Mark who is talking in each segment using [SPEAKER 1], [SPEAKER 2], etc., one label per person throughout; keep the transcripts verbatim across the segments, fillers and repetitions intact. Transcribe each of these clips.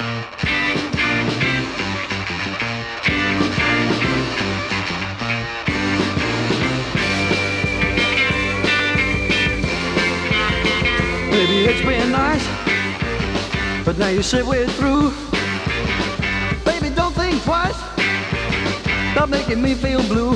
[SPEAKER 1] Maybe it's been nice, but now you say we're through. Baby, don't think twice about making me feel blue.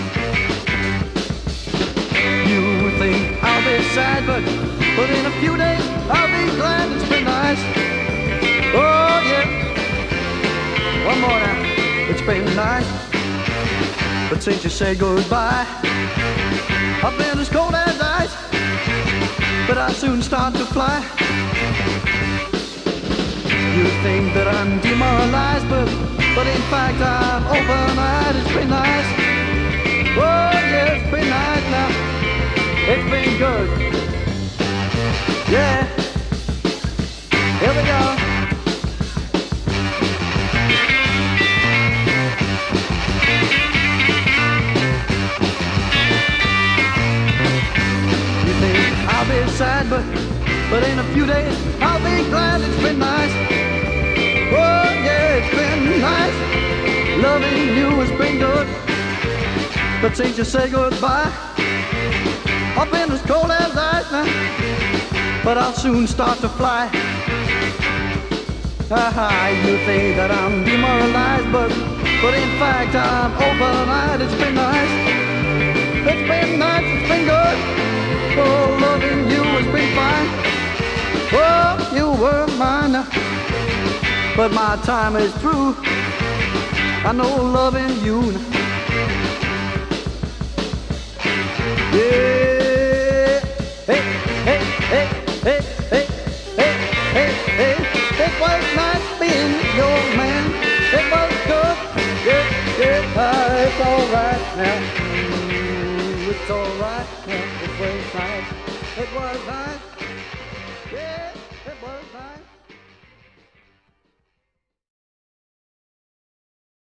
[SPEAKER 1] You think I'll be sad, but, but in a few days I'll be glad it's been nice. Oh yeah, one more now. It's been nice, but since you said goodbye, I've been as cold as ice, but I soon start to fly. You think that I'm demoralized, but but in fact I'm open-eyed. It's been nice. Oh yeah, it's been nice now. It's been good. Yeah. Here we go. You think I'll be sad, but but in a few days I'll be glad it's been nice. Oh yeah, it's been nice. Loving you has been good, but since you say goodbye, I've been as cold as ice now, but I'll soon start to fly. Ah, you think that I'm demoralized, but but in fact I'm open-eyed. It's been nice. It's been nice. It's been good. Oh, loving you has been fine. Oh, you were mine now, but my time is through. I know loving you now. Yeah. Hey, hey, hey, hey, hey, hey, hey, hey. It was nice being your man. It was good. Yeah, yeah. Uh, it's alright now. Ooh, it's alright now. It was nice. It was nice. Yeah.